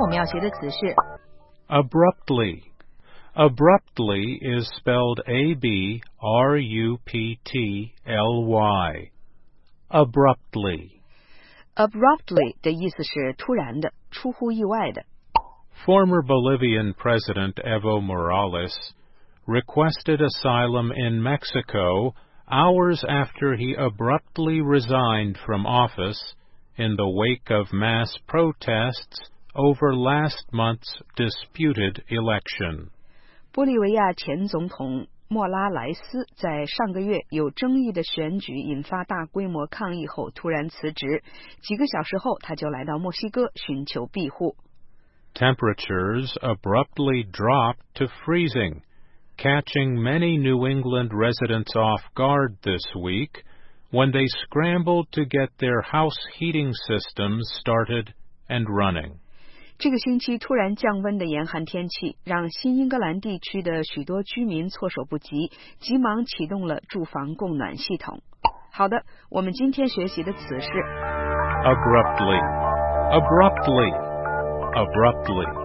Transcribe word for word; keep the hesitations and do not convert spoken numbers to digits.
我们要学的词是 abruptly. Abruptly is spelled A B R U P T L Y. Abruptly. abruptly 的意思是突然的，出乎意外的。 Former Bolivian President Evo Morales requested asylum in Mexico hours after he abruptly resigned from office in the wake of mass protests over last month's disputed election. 玻利维亚前总统莫拉莱斯在上个月有争议的选举引发大规模抗议后突然辞职，几个小时后他就来到墨西哥寻求庇护。 Temperatures abruptly dropped to freezing, catching many New England residents off guard this week when they scrambled to get their house heating systems started and running. 这个星期突然降温的严寒天气，让新英格兰地区的许多居民措手不及，急忙启动了住房供暖系统。好的，我们今天学习的词是 abruptly, abruptly, abruptly.